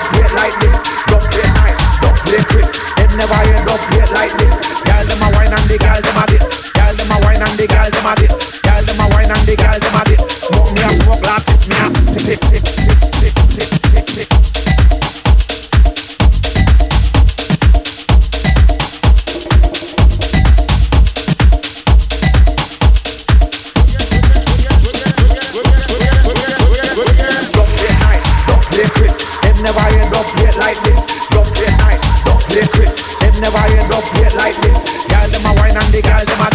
up play it like this. Don't play nice, don't play crisp. Them never end up play it like this. Girl them a wine and the girl them a dip. Girl them a wine and the girl them a dip. Girl them a wine and the girl them a dip. Smoke me a smoke glass, sip me a sip, sip, sip, sip, sip, sip, sip. Never end up play it like this. Don't play nice, don't play crisp. Them never end up play it like this. Girl them a wine and the girl them a